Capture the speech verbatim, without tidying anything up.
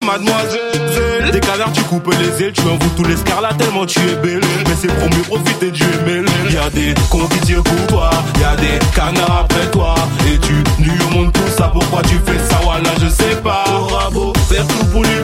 mademoiselle. Des canards tu coupes les ailes, tu envoûtes tous les scarlats tellement tu es belle. Mais c'est promis, profiter du M L. Y'a des conviviaux pour toi, y'a des canards après toi. Et tu nuis au monde tout ça, pourquoi tu fais ça? Voilà je sais pas. T'auras beau faire tout pour lui